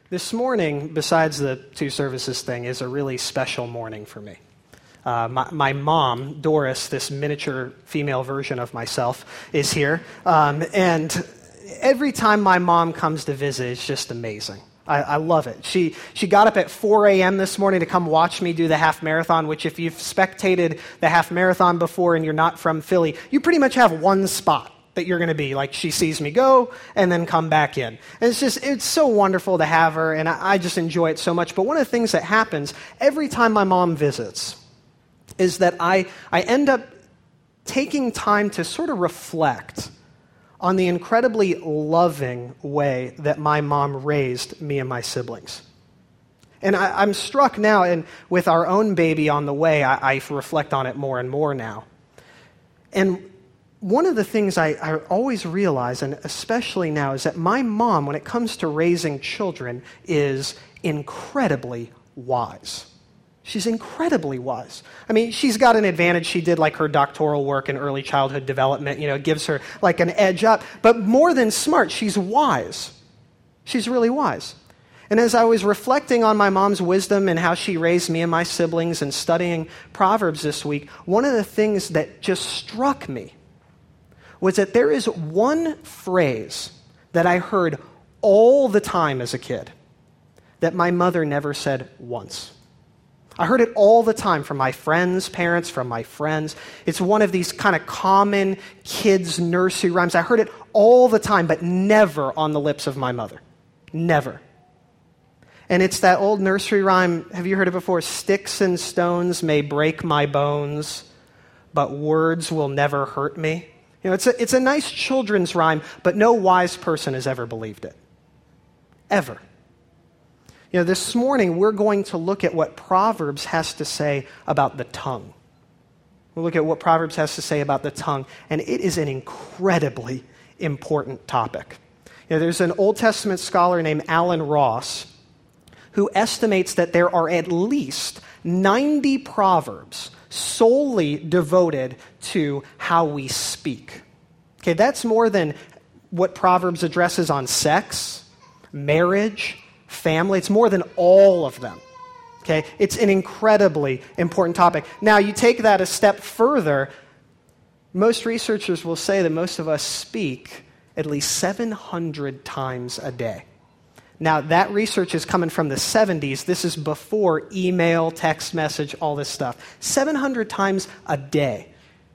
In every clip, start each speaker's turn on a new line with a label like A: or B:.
A: This morning, besides the two services thing, is a really special morning for me. My mom, Doris, this miniature female version of myself, is here. And every time my mom comes to visit, it's just amazing. I love it. She got up at 4 a.m. this morning to come watch me do the half marathon, which if you've spectated the half marathon before and you're not from Philly, you pretty much have one spot that you're going to be. Like, she sees me go and then come back in. And it's so wonderful to have her, and I just enjoy it so much. But one of the things that happens every time my mom visits is that I end up taking time to sort of reflect on the incredibly loving way that my mom raised me and my siblings. And I'm struck now, and with our own baby on the way, I reflect on it more and more now. And one of the things I always realize, and especially now, is that my mom, when it comes to raising children, is incredibly wise. She's incredibly wise. I mean, she's got an advantage. She did like her doctoral work in early childhood development. It gives her like an edge up. But more than smart, she's wise. She's really wise. And as I was reflecting on my mom's wisdom and how she raised me and my siblings and studying Proverbs this week, one of the things that just struck me was that there is one phrase that I heard all the time as a kid that my mother never said once. I heard it all the time from my friends' parents, from my friends. It's one of these kind of common kids' nursery rhymes. I heard it all the time, but never on the lips of my mother. Never. And it's that old nursery rhyme, have you heard it before? Sticks and stones may break my bones, but words will never hurt me. It's a nice children's rhyme, but no wise person has ever believed it. Ever. This morning we're going to look at what Proverbs has to say about the tongue. We'll look at what Proverbs has to say about the tongue, and it is an incredibly important topic. There's an Old Testament scholar named Alan Ross who estimates that there are at least 90 proverbs solely devoted to how we speak. Okay, that's more than what Proverbs addresses on sex, marriage, family. It's more than all of them. Okay, it's an incredibly important topic. Now, you take that a step further, most researchers will say that most of us speak at least 700 times a day. Now, that research is coming from the 70s. This is before email, text message, all this stuff. 700 times a day.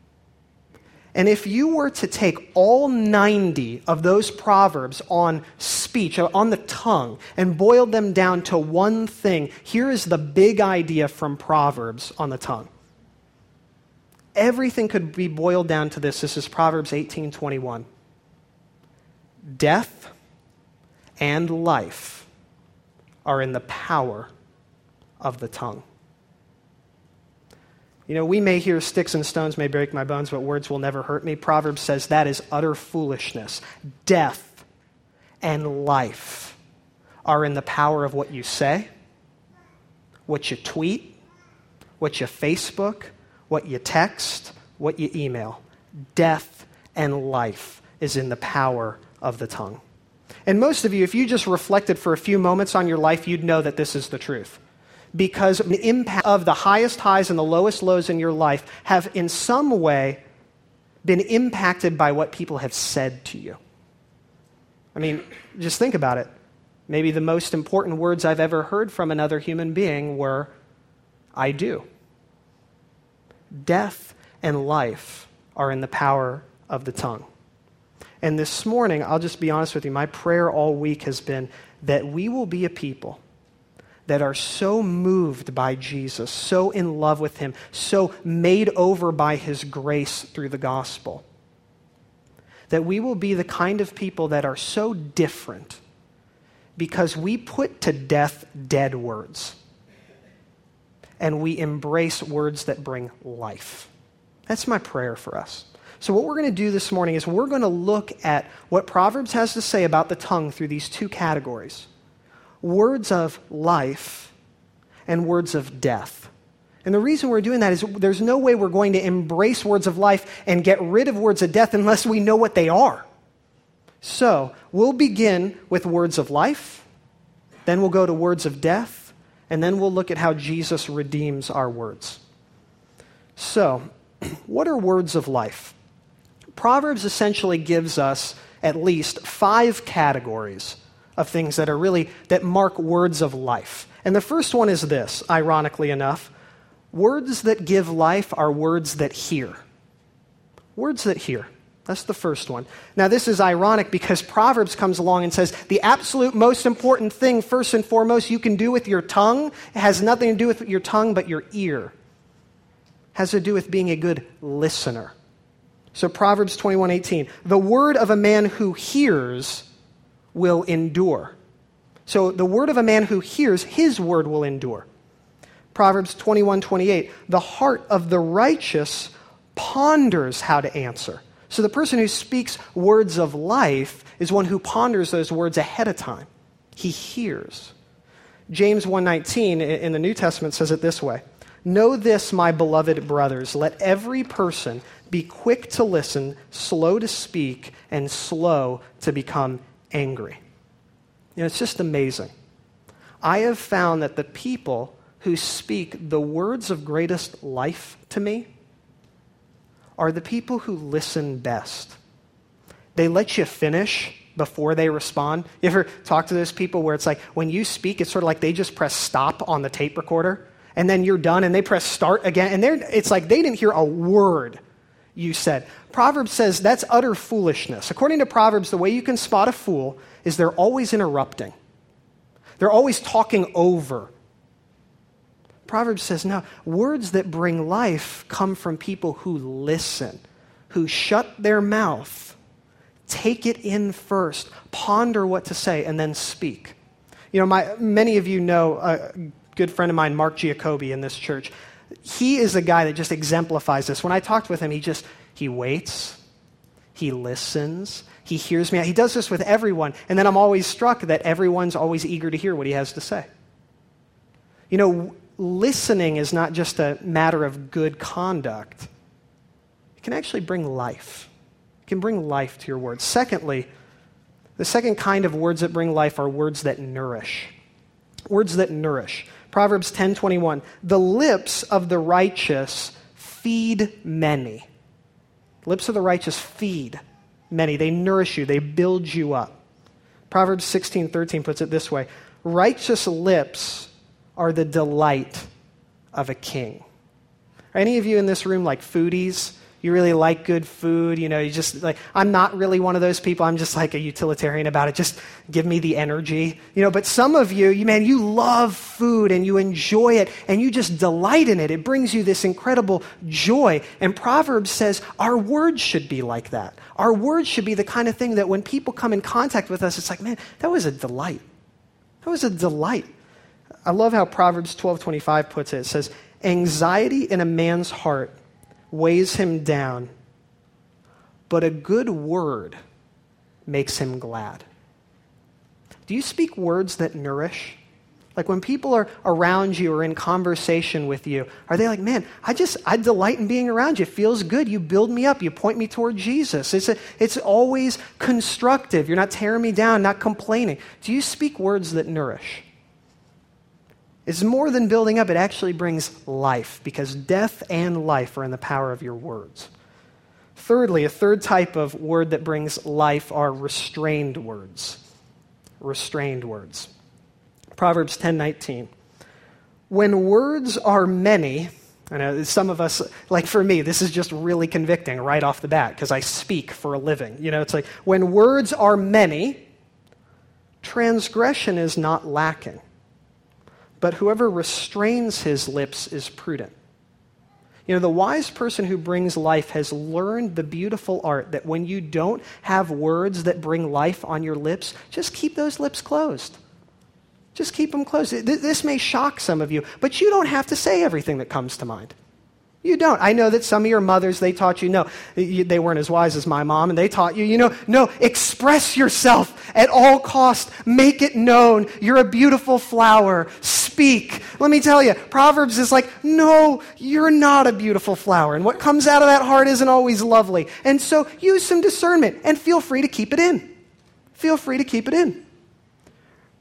A: And if you were to take all 90 of those proverbs on speech, on the tongue, and boil them down to one thing, here is the big idea from Proverbs on the tongue. Everything could be boiled down to this. This is Proverbs 18:21. Death and life are in the power of the tongue. We may hear sticks and stones may break my bones, but words will never hurt me. Proverbs says that is utter foolishness. Death and life are in the power of what you say, what you tweet, what you Facebook, what you text, what you email. Death and life is in the power of the tongue. And most of you, if you just reflected for a few moments on your life, you'd know that this is the truth. Because the impact of the highest highs and the lowest lows in your life have in some way been impacted by what people have said to you. I mean, just think about it. Maybe the most important words I've ever heard from another human being were, I do. Death and life are in the power of the tongue. And this morning, I'll just be honest with you, my prayer all week has been that we will be a people that are so moved by Jesus, so in love with him, so made over by his grace through the gospel, that we will be the kind of people that are so different because we put to death dead words and we embrace words that bring life. That's my prayer for us. So what we're going to do this morning is we're going to look at what Proverbs has to say about the tongue through these two categories. Words of life and words of death. And the reason we're doing that is there's no way we're going to embrace words of life and get rid of words of death unless we know what they are. So we'll begin with words of life, Then we'll go to words of death, and then we'll look at how Jesus redeems our words. So, what are words of life? Proverbs essentially gives us at least 5 categories of things that mark words of life. And the first one is this, ironically enough. Words that give life are words that hear. Words that hear. That's the first one. Now, this is ironic because Proverbs comes along and says the absolute most important thing, first and foremost, you can do with your tongue, it has nothing to do with your tongue but your ear. It has to do with being a good listener. So Proverbs 21:18, the word of a man who hears will endure. So the word of a man who hears, his word will endure. Proverbs 21:28, the heart of the righteous ponders how to answer. So the person who speaks words of life is one who ponders those words ahead of time. He hears. James 1:19 in the New Testament says it this way, know this, my beloved brothers, let every person be quick to listen, slow to speak, and slow to become angry. It's just amazing. I have found that the people who speak the words of greatest life to me are the people who listen best. They let you finish before they respond. You ever talk to those people where it's like when you speak, it's sort of like they just press stop on the tape recorder, and then you're done, and they press start again, and it's like they didn't hear a word you said. Proverbs says that's utter foolishness. According to Proverbs, the way you can spot a fool is they're always interrupting. They're always talking over. Proverbs says, no, words that bring life come from people who listen, who shut their mouth, take it in first, ponder what to say, and then speak. Many of you know a good friend of mine, Mark Giacobbe, in this church. He is a guy that just exemplifies this. When I talked with him, he waits, he listens, he hears me. He does this with everyone, and then I'm always struck that everyone's always eager to hear what he has to say. Listening is not just a matter of good conduct. It can actually bring life. It can bring life to your words. Secondly, the second kind of words that bring life are words that nourish. Words that nourish. Proverbs 10:21, the lips of the righteous feed many. Lips of the righteous feed many. They nourish you. They build you up. Proverbs 16:13 puts it this way, righteous lips are the delight of a king. Are any of you in this room like foodies? You really like good food, you just like, I'm not really one of those people. I'm just like a utilitarian about it. Just give me the energy. But some of you, you love food and you enjoy it and you just delight in it. It brings you this incredible joy. And Proverbs says our words should be like that. Our words should be the kind of thing that when people come in contact with us, it's like, man, that was a delight. That was a delight. I love how Proverbs 12:25 puts it. It says, anxiety in a man's heart weighs him down, but a good word makes him glad. Do you speak words that nourish? Like when people are around you or in conversation with you, are they like, man, I delight in being around you. It feels good. You build me up. You point me toward Jesus. It's always constructive. You're not tearing me down, not complaining. Do you speak words that nourish? It's more than building up. It actually brings life because death and life are in the power of your words. Thirdly, a third type of word that brings life are restrained words. Restrained words. Proverbs 10:19. When words are many, I know some of us, like for me, this is just really convicting right off the bat because I speak for a living. It's like when words are many, transgression is not lacking. But whoever restrains his lips is prudent. The wise person who brings life has learned the beautiful art that when you don't have words that bring life on your lips, just keep those lips closed. Just keep them closed. This may shock some of you, but you don't have to say everything that comes to mind. You don't. I know that some of your mothers, they taught you, no, they weren't as wise as my mom, and they taught you, no, express yourself at all costs. Make it known. You're a beautiful flower. Speak. Let me tell you, Proverbs is like, no, you're not a beautiful flower. And what comes out of that heart isn't always lovely. And so use some discernment and feel free to keep it in. Feel free to keep it in.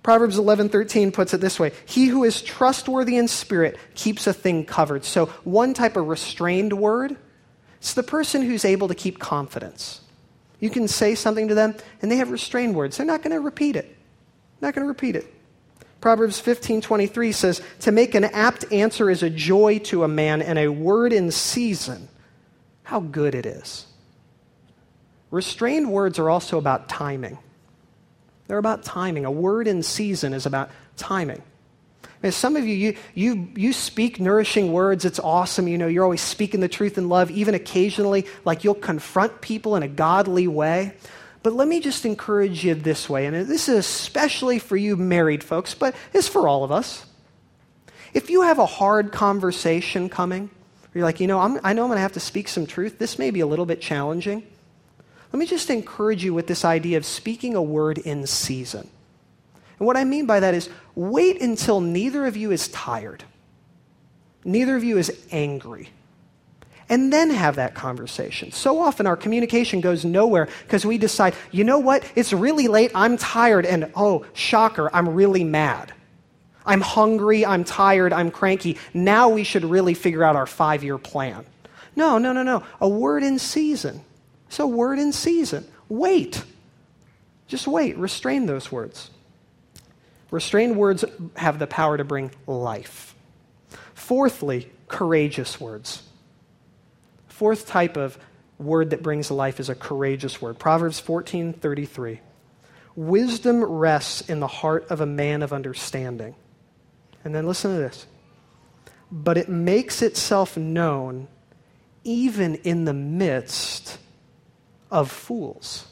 A: Proverbs 11:13 puts it this way: he who is trustworthy in spirit keeps a thing covered. So one type of restrained word, it's the person who's able to keep confidence. You can say something to them, and they have restrained words. They're not going to repeat it. Not going to repeat it. Proverbs 15:23 says, to make an apt answer is a joy to a man, and a word in season, how good it is. Restrained words are also about timing. They're about timing. A word in season is about timing. And some of you speak nourishing words. It's awesome. You're always speaking the truth in love, even occasionally, like you'll confront people in a godly way. But let me just encourage you this way, and this is especially for you married folks, but it's for all of us. If you have a hard conversation coming, you're like, I know I'm going to have to speak some truth. This may be a little bit challenging. Let me just encourage you with this idea of speaking a word in season. And what I mean by that is wait until neither of you is tired. Neither of you is angry. And then have that conversation. So often our communication goes nowhere because we decide, you know what? It's really late. I'm tired. And oh, shocker, I'm really mad. I'm hungry. I'm tired. I'm cranky. Now we should really figure out our 5-year plan. No. A word in season. It's a word in season. Wait. Just wait. Restrain those words. Restrained words have the power to bring life. Fourthly, courageous words. Fourth type of word that brings life is a courageous word. Proverbs 14:33. Wisdom rests in the heart of a man of understanding. And then listen to this. But it makes itself known even in the midst of fools.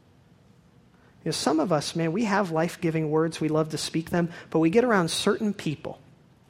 A: Some of us, man, we have life-giving words. We love to speak them, but we get around certain people,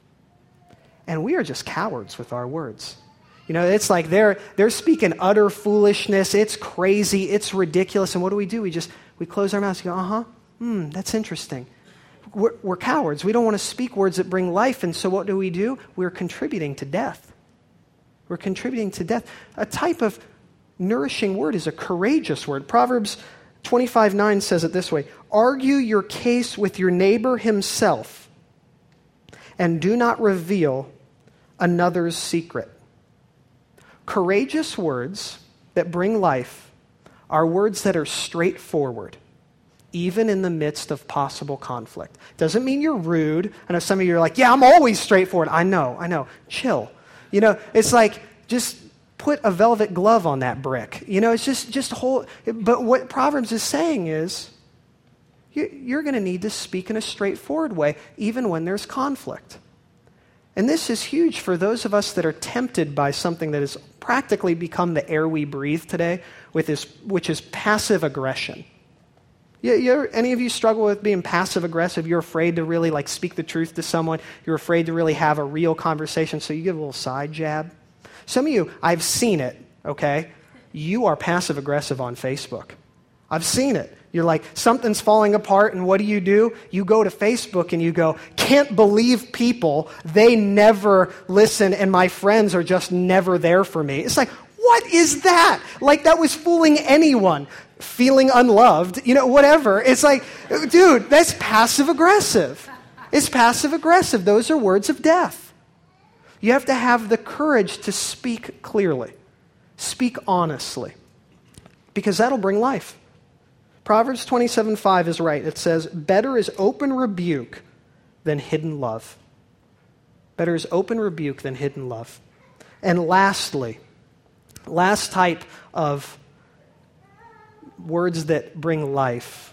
A: and we are just cowards with our words. It's like they're speaking utter foolishness. It's crazy. It's ridiculous. And what do? We close our mouths and go, that's interesting. We're cowards. We don't want to speak words that bring life. And so what do? We're contributing to death. We're contributing to death. A type of nourishing word is a courageous word. Proverbs 25:9 says it this way: argue your case with your neighbor himself, and do not reveal another's secret. Courageous words that bring life are words that are straightforward, even in the midst of possible conflict. Doesn't mean you're rude. I know some of you are like, yeah, I'm always straightforward. I know. Chill. It's like, just put a velvet glove on that brick. It's just hold. But what Proverbs is saying is, you're going to need to speak in a straightforward way, even when there's conflict. And this is huge for those of us that are tempted by something that has practically become the air we breathe today, which is passive aggression. Any of you struggle with being passive aggressive? You're afraid to really speak the truth to someone. You're afraid to really have a real conversation, so you give a little side jab. Some of you, I've seen it, okay? You are passive aggressive on Facebook. I've seen it. You're like, something's falling apart, and what do? You go to Facebook and you go, can't believe people, they never listen, and my friends are just never there for me. It's like, what is that? Like, that was fooling anyone. Feeling unloved, whatever. It's like, dude, that's passive aggressive. It's passive aggressive. Those are words of death. You have to have the courage to speak clearly. Speak honestly. Because that'll bring life. Proverbs 27:5 is right. It says, better is open rebuke than hidden love. Better is open rebuke than hidden love. And lastly, last type of words that bring life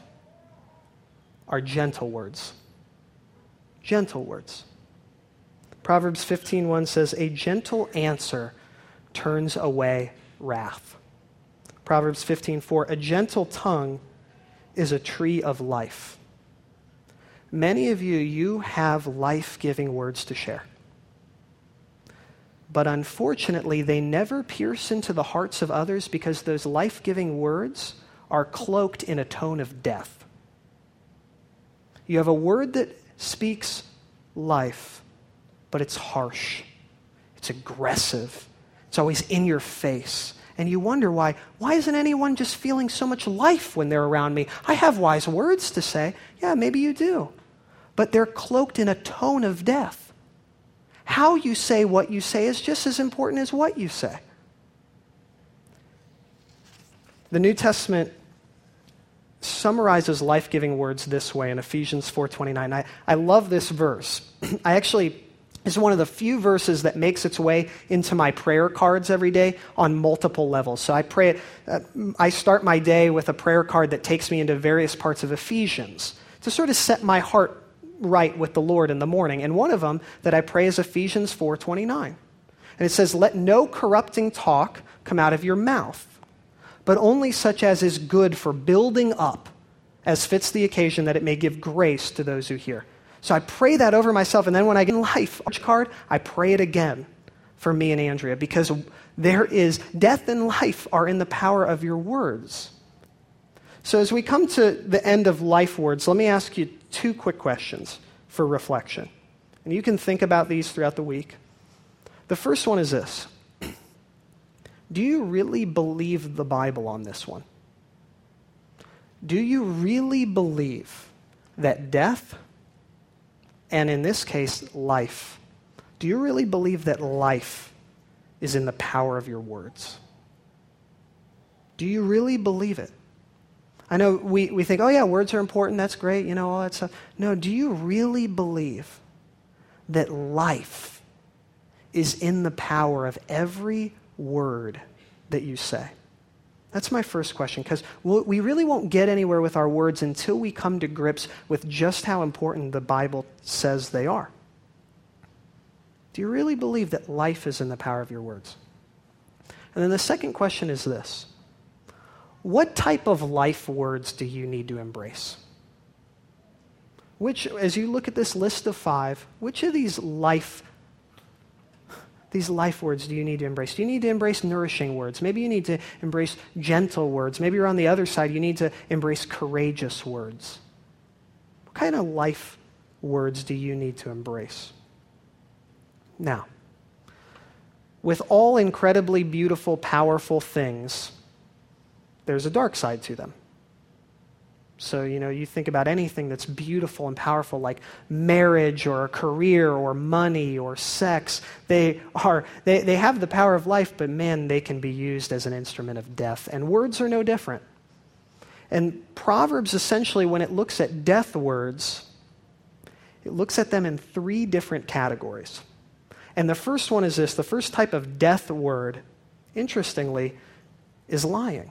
A: are gentle words. Gentle words. Proverbs 15:1 says, a gentle answer turns away wrath. Proverbs 15:4, a gentle tongue is a tree of life. Many of you have life-giving words to share. But unfortunately, they never pierce into the hearts of others because those life-giving words are cloaked in a tone of death. You have a word that speaks life, but it's harsh. It's aggressive. It's always in your face. And you wonder why isn't anyone just feeling so much life when they're around me? I have wise words to say. Yeah, maybe you do. but they're cloaked in a tone of death. How you say what you say is just as important as what you say. The New Testament summarizes life-giving words this way in Ephesians 4:29. I love this verse. It's one of the few verses that makes its way into my prayer cards every day on multiple levels. So I start my day with a prayer card that takes me into various parts of Ephesians to sort of set my heart right with the Lord in the morning. And one of them that I pray is Ephesians 4:29. And it says, "Let no corrupting talk come out of your mouth, but only such as is good for building up, as fits the occasion, that it may give grace to those who hear." So I pray that over myself, and then when I get in life card, I pray it again for me and Andrea, because there is death and life are in the power of your words. So as we come to the end of life words, let me ask you 2 quick questions for reflection. And you can think about these throughout the week. The first one is this. Do you really believe the Bible on this one? Do you really believe that death, and in this case, life, do you really believe that life is in the power of your words? Do you really believe it? I know we think, oh yeah, words are important, that's great, all that stuff. No, do you really believe that life is in the power of every word that you say? That's my first question, because we really won't get anywhere with our words until we come to grips with just how important the Bible says they are. Do you really believe that life is in the power of your words? And then the second question is this. What type of life words do you need to embrace? As you look at this list of 5, which of these life words do you need to embrace? Do you need to embrace nourishing words? Maybe you need to embrace gentle words. Maybe you're on the other side. You need to embrace courageous words. What kind of life words do you need to embrace? Now, with all incredibly beautiful, powerful things, there's a dark side to them. So, you think about anything that's beautiful and powerful, like marriage or a career or money or sex. They have the power of life, but man, they can be used as an instrument of death. And words are no different. And Proverbs, essentially, when it looks at death words, it looks at them in 3 different categories. And the first one is this. The first type of death word, interestingly, is lying.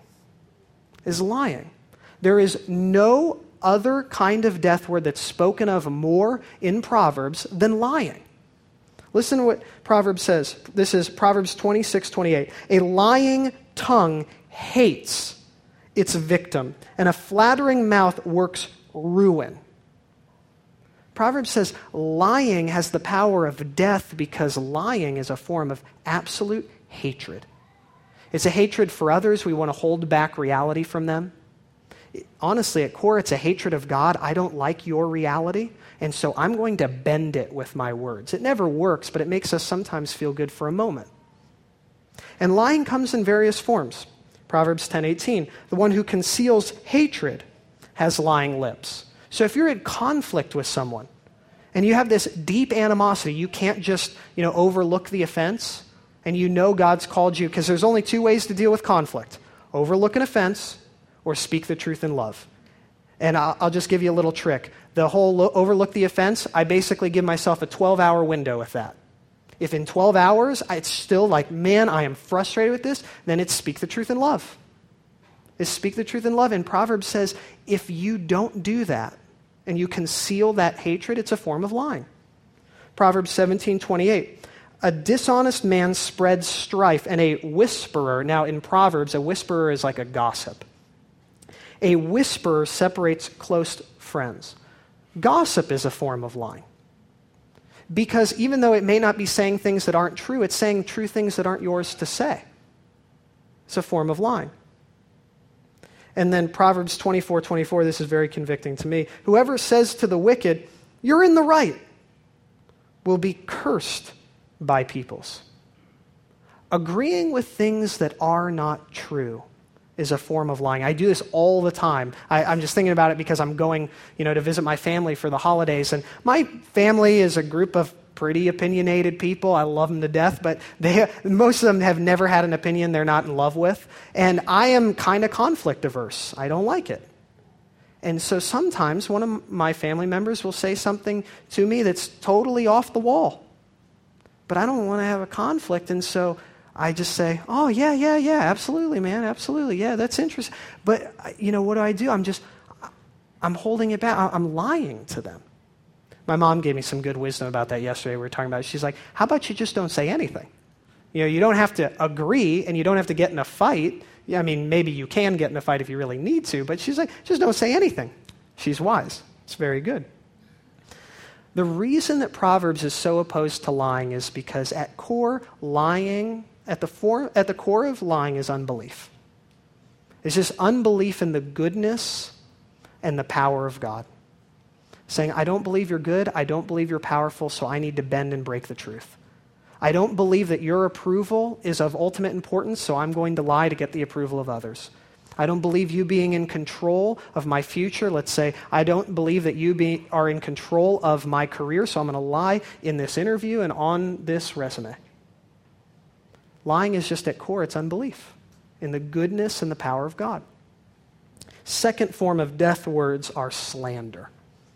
A: There is no other kind of death word that's spoken of more in Proverbs than lying. Listen to what Proverbs says. This is Proverbs 26:28. A lying tongue hates its victim, and a flattering mouth works ruin. Proverbs says lying has the power of death because lying is a form of absolute hatred. It's a hatred for others. We want to hold back reality from them. Honestly, at core, it's a hatred of God. I don't like your reality, and so I'm going to bend it with my words. It never works, but it makes us sometimes feel good for a moment. And lying comes in various forms. Proverbs 10:18, the one who conceals hatred has lying lips. So if you're in conflict with someone, and you have this deep animosity, you can't just, overlook the offense, and God's called you, because there's only 2 ways to deal with conflict. Overlook an offense, or speak the truth in love. And I'll just give you a little trick. The whole overlook the offense, I basically give myself a 12-hour window with that. If in 12 hours it's still like, man, I am frustrated with this, then it's speak the truth in love. It's speak the truth in love. And Proverbs says, if you don't do that, and you conceal that hatred, it's a form of lying. Proverbs 17:28. A dishonest man spreads strife, and a whisperer, now in Proverbs, a whisperer is like a gossip. A whisperer separates close friends. Gossip is a form of lying. Because even though it may not be saying things that aren't true, it's saying true things that aren't yours to say. It's a form of lying. And then Proverbs 24:24, this is very convicting to me. Whoever says to the wicked, "You're in the right," will be cursed by peoples. Agreeing with things that are not true is a form of lying. I do this all the time. I'm just thinking about it because I'm going, to visit my family for the holidays. And my family is a group of pretty opinionated people. I love them to death, but most of them have never had an opinion they're not in love with. And I am kind of conflict averse. I don't like it. And so sometimes one of my family members will say something to me that's totally off the wall. But I don't want to have a conflict, and so I just say, oh, yeah, absolutely, man, absolutely, yeah, that's interesting. But, what do? I'm holding it back. I'm lying to them. My mom gave me some good wisdom about that yesterday. We were talking about it. She's like, how about you just don't say anything? You don't have to agree, and you don't have to get in a fight. I mean, maybe you can get in a fight if you really need to, but she's like, just don't say anything. She's wise. It's very good. The reason that Proverbs is so opposed to lying is because at the core of lying is unbelief. It's just unbelief in the goodness and the power of God. Saying, I don't believe you're good, I don't believe you're powerful, so I need to bend and break the truth. I don't believe that your approval is of ultimate importance, so I'm going to lie to get the approval of others. I don't believe you being in control of my future. Let's say, I don't believe that you are in control of my career, so I'm going to lie in this interview and on this resume. Lying is just at core, it's unbelief in the goodness and the power of God. Second form of death words are slander.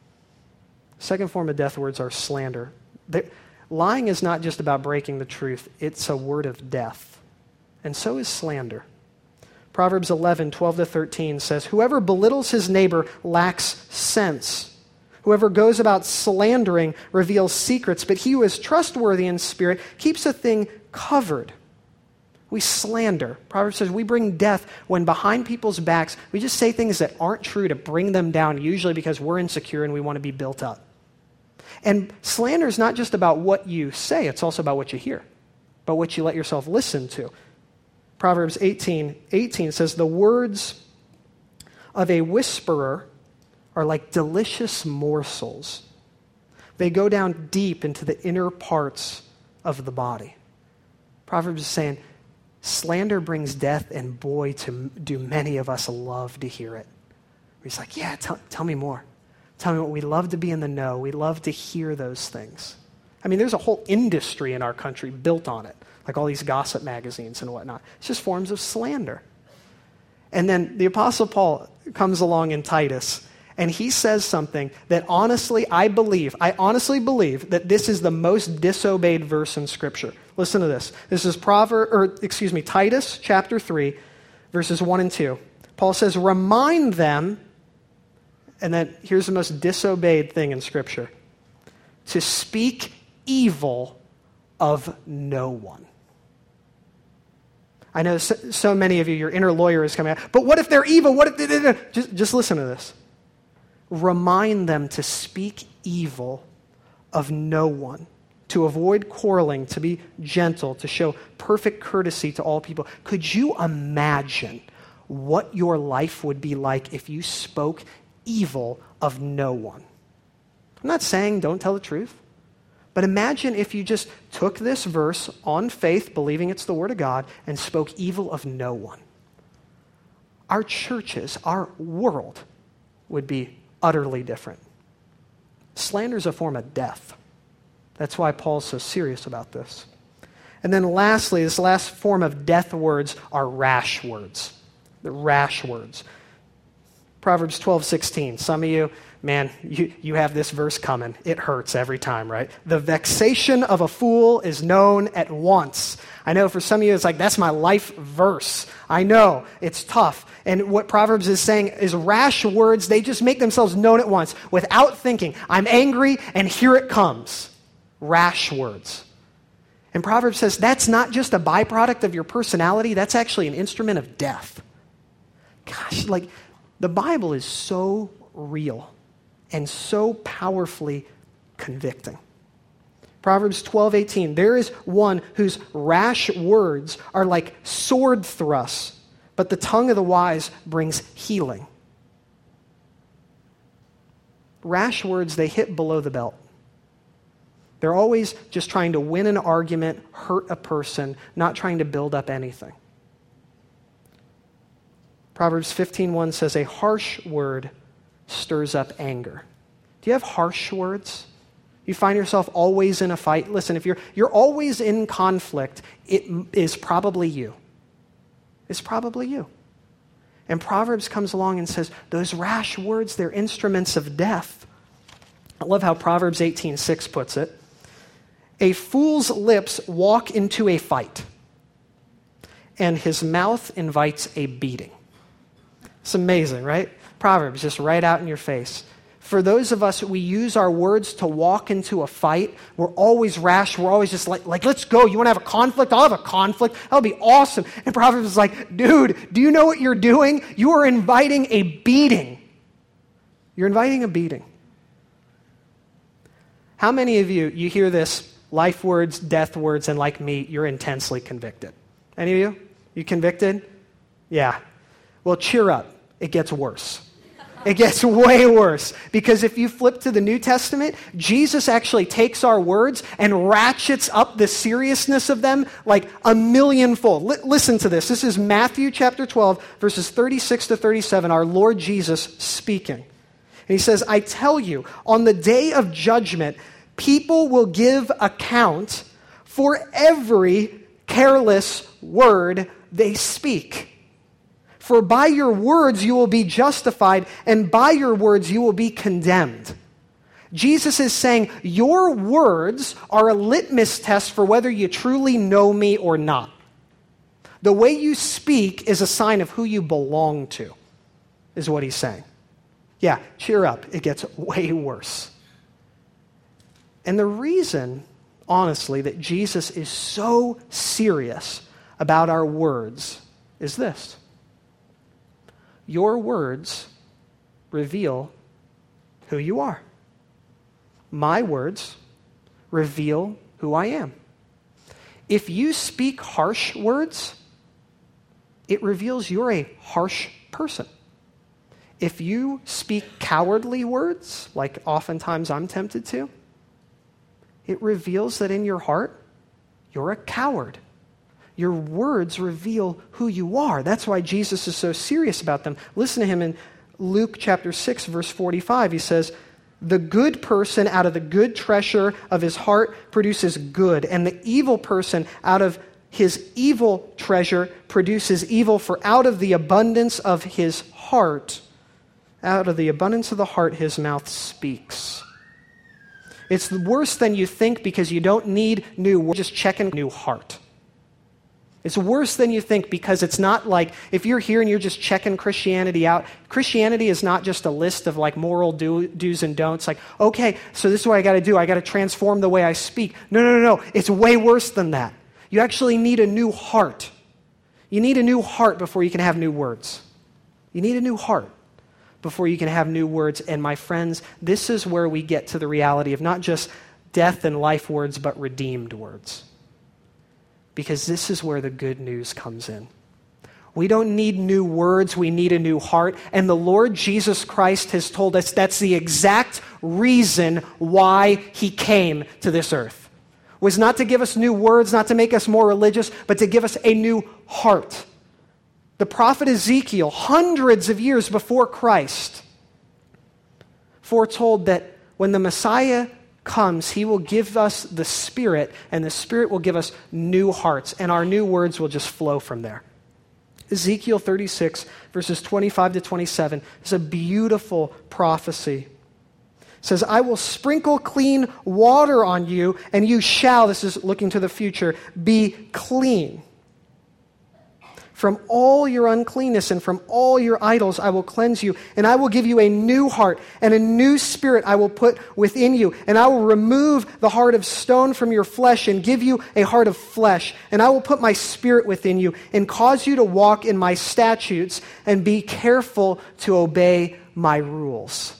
A: Second form of death words are slander. Lying is not just about breaking the truth, it's a word of death. And so is slander. Proverbs 11:12-13 says, whoever belittles his neighbor lacks sense. Whoever goes about slandering reveals secrets, but he who is trustworthy in spirit keeps a thing covered. We slander. Proverbs says we bring death when behind people's backs we just say things that aren't true to bring them down, usually because we're insecure and we want to be built up. And slander is not just about what you say, it's also about what you hear, about what you let yourself listen to. Proverbs 18:18 says, the words of a whisperer are like delicious morsels. They go down deep into the inner parts of the body. Proverbs is saying, slander brings death, and boy, do many of us love to hear it. He's like, yeah, tell me more. Tell me what. We love to be in the know. We love to hear those things. I mean, there's a whole industry in our country built on it, like all these gossip magazines and whatnot. It's just forms of slander. And then the Apostle Paul comes along in Titus, and he says something that I honestly believe that this is the most disobeyed verse in Scripture. Listen to this. This is Titus chapter 3, verses 1 and 2. Paul says, remind them, and then here's the most disobeyed thing in Scripture, to speak evil of no one. I know so many of you, your inner lawyer is coming out, but what if they're evil? What if just listen to this. Remind them to speak evil of no one, to avoid quarreling, to be gentle, to show perfect courtesy to all people. Could you imagine what your life would be like if you spoke evil of no one? I'm not saying don't tell the truth, but imagine if you just took this verse on faith, believing it's the Word of God, and spoke evil of no one. Our churches, our world would be utterly different. Slander is a form of death. That's why Paul's so serious about this. And then lastly, this last form of death words are rash words. The rash words. Proverbs 12:16. Some of you, man, you have this verse coming. It hurts every time, right? The vexation of a fool is known at once. I know for some of you, it's like, that's my life verse. I know, it's tough. And what Proverbs is saying is rash words, they just make themselves known at once without thinking. I'm angry, and here it comes. Rash words. And Proverbs says that's not just a byproduct of your personality, that's actually an instrument of death. Gosh, like, the Bible is so real and so powerfully convicting. Proverbs 12:18, there is one whose rash words are like sword thrusts, but the tongue of the wise brings healing. Rash words, they hit below the belt. They're always just trying to win an argument, hurt a person, not trying to build up anything. Proverbs 15:1 says, a harsh word stirs up anger. Do you have harsh words? You find yourself always in a fight? Listen, if you're always in conflict, it is probably you. It's probably you. And Proverbs comes along and says, those rash words, they're instruments of death. I love how Proverbs 18:6 puts it. A fool's lips walk into a fight, and his mouth invites a beating. It's amazing, right? Proverbs just right out in your face. For those of us, we use our words to walk into a fight. We're always rash. We're always just like, let's go. You want to have a conflict? I'll have a conflict. That'll be awesome. And Proverbs is like, dude, do you know what you're doing? You are inviting a beating. You're inviting a beating. How many of you hear this, life words, death words, and like me, you're intensely convicted? Any of you? You convicted? Yeah. Well, cheer up. It gets worse. It gets way worse, because if you flip to the New Testament, Jesus actually takes our words and ratchets up the seriousness of them like a millionfold. Listen to this. This is Matthew chapter 12, verses 36 to 37, our Lord Jesus speaking. And he says, I tell you, on the day of judgment, people will give account for every careless word they speak. For by your words you will be justified, and by your words you will be condemned. Jesus is saying, your words are a litmus test for whether you truly know me or not. The way you speak is a sign of who you belong to, is what he's saying. Yeah, cheer up. It gets way worse. And the reason, honestly, that Jesus is so serious about our words is this. Your words reveal who you are. My words reveal who I am. If you speak harsh words, it reveals you're a harsh person. If you speak cowardly words, like oftentimes I'm tempted to, it reveals that in your heart, you're a coward. Your words reveal who you are. That's why Jesus is so serious about them. Listen to him in Luke chapter 6, verse 45. He says, the good person out of the good treasure of his heart produces good, and the evil person out of his evil treasure produces evil, for out of the abundance of his heart, out of the abundance of the heart, his mouth speaks. It's worse than you think, because you don't need new words, just check a new heart. It's worse than you think, because it's not like if you're here and you're just checking Christianity out. Christianity is not just a list of like moral do's and don'ts. Like, okay, so this is what I got to do. I got to transform the way I speak. No. It's way worse than that. You actually need a new heart. You need a new heart before you can have new words. You need a new heart before you can have new words. And my friends, this is where we get to the reality of not just death and life words, but redeemed words. Because this is where the good news comes in. We don't need new words, we need a new heart. And the Lord Jesus Christ has told us that's the exact reason why he came to this earth. Was not to give us new words, not to make us more religious, but to give us a new heart. The prophet Ezekiel, hundreds of years before Christ, foretold that when the Messiah comes, he will give us the Spirit, and the Spirit will give us new hearts, and our new words will just flow from there. Ezekiel 36, verses 25 to 27 is a beautiful prophecy. It says, I will sprinkle clean water on you, and you shall, this is looking to the future, be clean. From all your uncleanness and from all your idols I will cleanse you, and I will give you a new heart, and a new spirit I will put within you, and I will remove the heart of stone from your flesh and give you a heart of flesh, and I will put my spirit within you and cause you to walk in my statutes and be careful to obey my rules.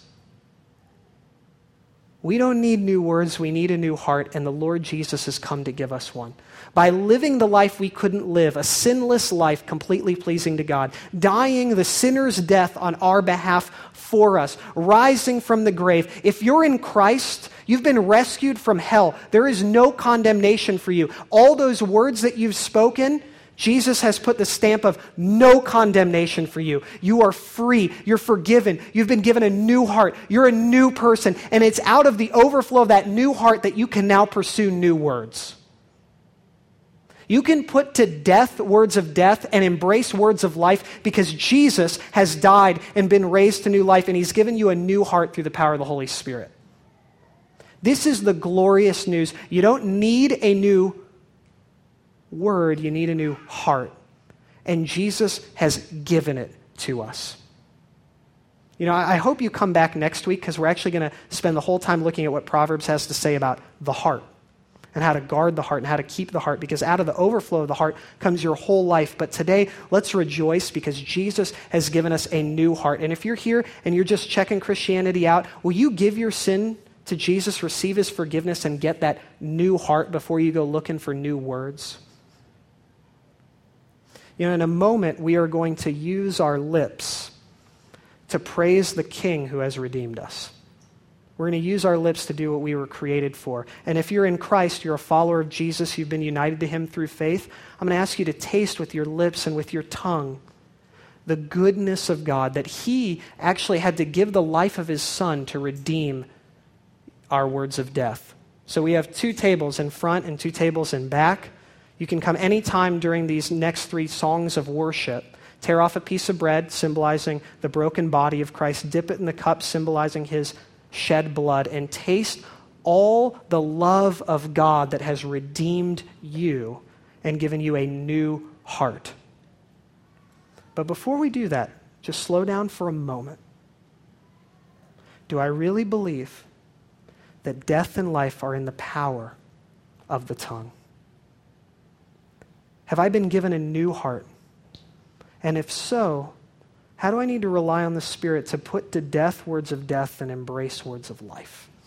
A: We don't need new words, we need a new heart, and the Lord Jesus has come to give us one. By living the life we couldn't live, a sinless life completely pleasing to God, dying the sinner's death on our behalf for us, rising from the grave. If you're in Christ, you've been rescued from hell. There is no condemnation for you. All those words that you've spoken, Jesus has put the stamp of no condemnation for you. You are free. You're forgiven. You've been given a new heart. You're a new person. And it's out of the overflow of that new heart that you can now pursue new words. You can put to death words of death and embrace words of life because Jesus has died and been raised to new life, and he's given you a new heart through the power of the Holy Spirit. This is the glorious news. You don't need a new word, you need a new heart. And Jesus has given it to us. You know, I hope you come back next week because we're actually going to spend the whole time looking at what Proverbs has to say about the heart and how to guard the heart and how to keep the heart, because out of the overflow of the heart comes your whole life. But today, let's rejoice because Jesus has given us a new heart. And if you're here and you're just checking Christianity out, will you give your sin to Jesus, receive his forgiveness, and get that new heart before you go looking for new words? You know, in a moment, we are going to use our lips to praise the King who has redeemed us. We're going to use our lips to do what we were created for. And if you're in Christ, you're a follower of Jesus, you've been united to him through faith, I'm going to ask you to taste with your lips and with your tongue the goodness of God, that he actually had to give the life of his Son to redeem our words of death. So we have 2 tables in front and 2 tables in back. You can come anytime during these next 3 songs of worship. Tear off a piece of bread, symbolizing the broken body of Christ. Dip it in the cup, symbolizing his shed blood. And taste all the love of God that has redeemed you and given you a new heart. But before we do that, just slow down for a moment. Do I really believe that death and life are in the power of the tongue? Have I been given a new heart? And if so, how do I need to rely on the Spirit to put to death words of death and embrace words of life?